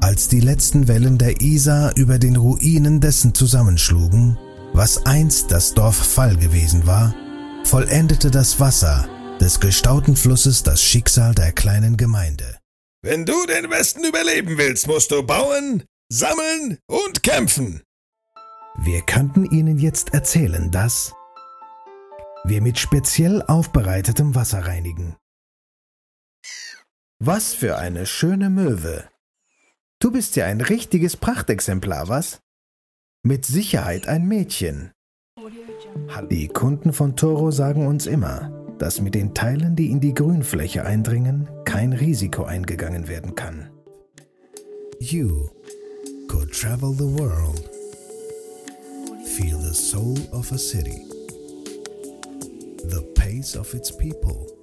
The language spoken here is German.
Als die letzten Wellen der Isar über den Ruinen dessen zusammenschlugen, was einst das Dorf Fall gewesen war, vollendete das Wasser des gestauten Flusses das Schicksal der kleinen Gemeinde. Wenn du den Westen überleben willst, musst du bauen, sammeln und kämpfen. Wir könnten Ihnen jetzt erzählen, dass wir mit speziell aufbereitetem Wasser reinigen. Was für eine schöne Möwe. Du bist ja ein richtiges Prachtexemplar, was? Mit Sicherheit ein Mädchen. Die Kunden von Toro sagen uns immer, dass mit den Teilen, die in die Grünfläche eindringen, kein Risiko eingegangen werden kann. You could travel the world. Feel the soul of a city. The pace of its people.